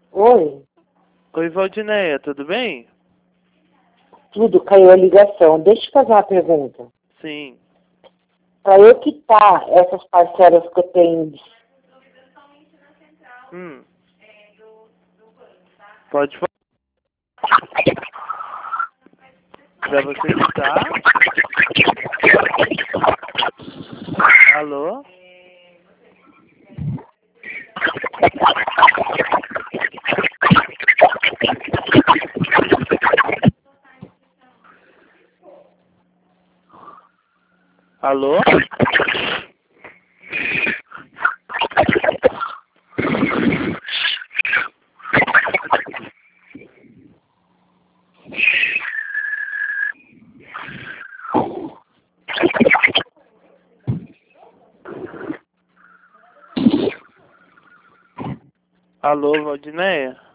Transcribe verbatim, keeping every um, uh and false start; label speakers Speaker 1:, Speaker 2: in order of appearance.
Speaker 1: Oi,
Speaker 2: Oi, Valdineia, tudo bem?
Speaker 1: tudo, caiu a ligação. Deixa eu te fazer uma pergunta.
Speaker 2: Sim.
Speaker 1: Para eu quitar essas parcelas que eu tenho,
Speaker 2: Hum. Pode falar. Pra você quitar. Alô? Alô? Alô, Valdineia?